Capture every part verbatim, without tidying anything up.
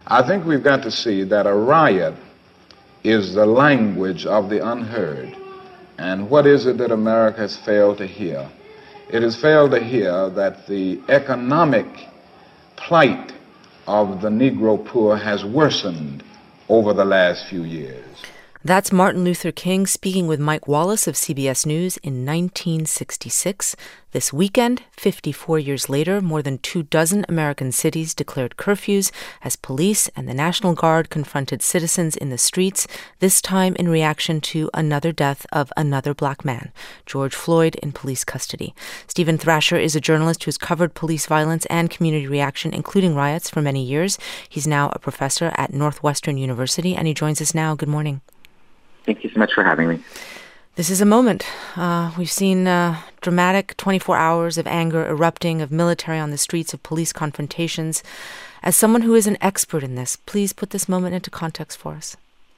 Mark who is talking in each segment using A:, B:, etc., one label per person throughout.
A: I think we've got to see that a riot is the language of the unheard. And what is it that America has failed to hear? It has failed to hear that the economic plight of the Negro poor has worsened over the last few years.
B: That's Martin Luther King speaking with Mike Wallace of C B S News in nineteen sixty-six. This weekend, fifty-four years later, more than two dozen American cities declared curfews as police and the National Guard confronted citizens in the streets, this time in reaction to another death of another black man, George Floyd, in police custody. Stephen Thrasher is a journalist who's covered police violence and community reaction, including riots, for many years. He's now a professor at Northwestern University, and he joins us now. Good morning.
C: Thank you so much for having me.
B: This is a moment. Uh, we've seen uh, dramatic twenty-four hours of anger erupting, of military on the streets, of police confrontations. As someone who is an expert in this, please put this moment into context for us.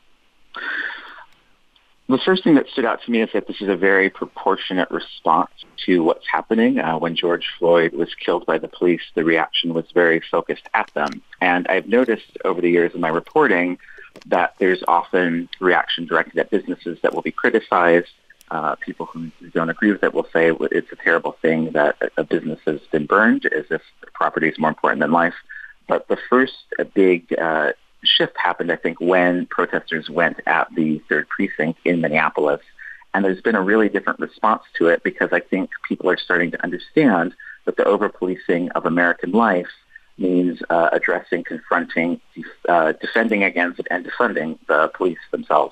C: The first thing that stood out to me is that this is a very proportionate response to what's happening. Uh, when George Floyd was killed by the police, the reaction was very focused at them. And I've noticed over the years in my reporting that there's often reaction directed at businesses that will be criticized. Uh, people who don't agree with it will say it's a terrible thing that a business has been burned, as if property is more important than life. But the first uh, big uh, shift happened, I think, when protesters went at the third precinct in Minneapolis. And there's been a really different response to it because I think people are starting to understand that the over-policing of American life means uh, addressing, confronting, uh, defending against, and defunding the police themselves.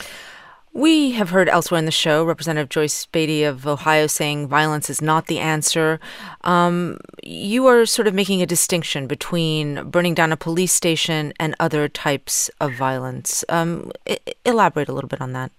B: We have heard elsewhere in the show Representative Joyce Beatty of Ohio saying violence is not the answer. Um, you are sort of making a distinction between burning down a police station and other types of violence. Um, I- elaborate a little bit on that.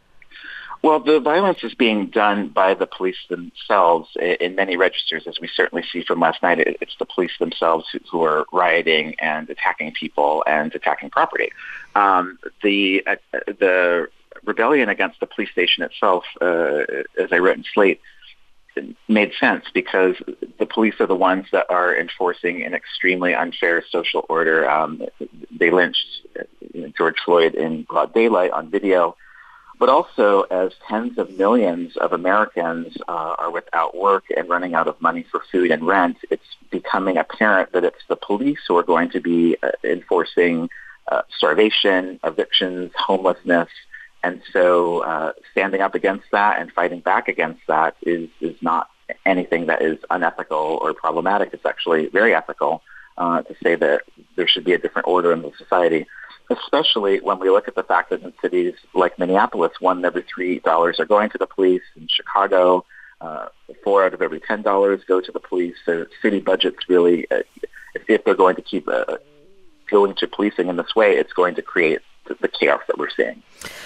C: Well, the violence is being done by the police themselves in many registers, as we certainly see from last night. It's the police themselves who are rioting and attacking people and attacking property. Um, the uh, the rebellion against the police station itself, uh, as I wrote in Slate, made sense because the police are the ones that are enforcing an extremely unfair social order. Um, they lynched George Floyd in broad daylight on video. But also, as tens of millions of Americans uh, are without work and running out of money for food and rent, it's becoming apparent that it's the police who are going to be uh, enforcing uh, starvation, evictions, homelessness. And so uh, standing up against that and fighting back against that is, is not anything that is unethical or problematic. It's actually very ethical uh, to say that there should be a different order in the society, especially when we look at the fact that in cities like Minneapolis, one in every three dollars are going to the police. In Chicago, uh, four out of every ten dollars go to the police. So city budgets really, uh, if, if they're going to keep uh, going to policing in this way, it's going to create the, the chaos that we're seeing.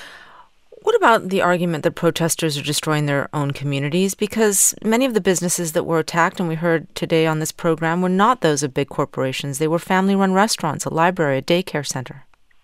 B: What about the argument that protesters are destroying their own communities? Because many of the businesses that were attacked, and we heard today on this program, were not those of big corporations. They were family-run restaurants, a library, a daycare center.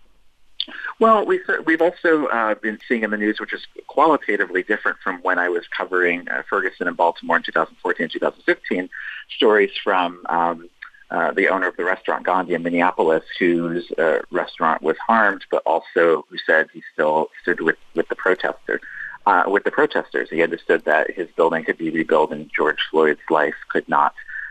C: Well, we've, we've also uh, been seeing in the news, which is qualitatively different from when I was covering uh, Ferguson and Baltimore in two thousand fourteen and two thousand fifteen, stories from um, uh, the owner of the restaurant Gandhi in Minneapolis, whose uh, restaurant was harmed, but also who said he still stood with, with the protester, uh, with the protesters. He understood that his building could be rebuilt and George Floyd's life could not.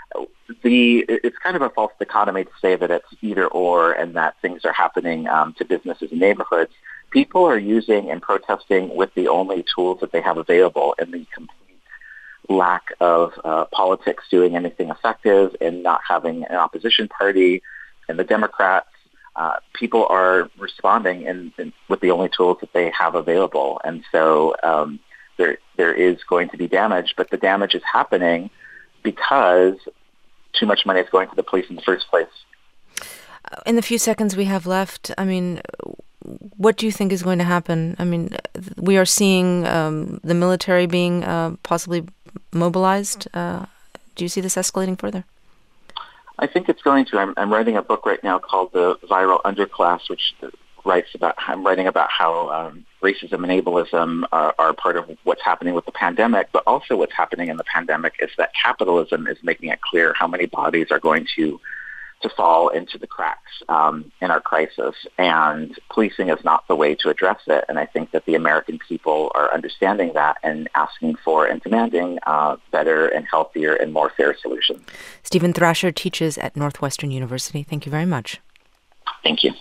C: The it's kind of a false dichotomy to say that it's either or and that things are happening um, to businesses and neighborhoods. People are using and protesting with the only tools that they have available, and the complete lack of uh, politics doing anything effective and not having an opposition party and the Democrats. Uh, people are responding in, in, with the only tools that they have available, and so um, there there is going to be damage, but the damage is happening because too much money is going to the police in the first place.
B: In the few seconds we have left, I mean, what do you think is going to happen? I mean, we are seeing um, the military being uh, possibly mobilized. Uh, do you see this escalating further?
C: I think it's going to. I'm, I'm writing a book right now called The Viral Underclass, which writes about. I'm writing about how um, racism and ableism are, are part of what's happening with the pandemic, but also what's happening in the pandemic is that capitalism is making it clear how many bodies are going to to fall into the cracks um, in our crisis, and policing is not the way to address it. And I think that the American people are understanding that and asking for and demanding uh, better and healthier and more fair solutions.
B: Stephen Thrasher teaches at Northwestern University. Thank you very much.
C: Thank you.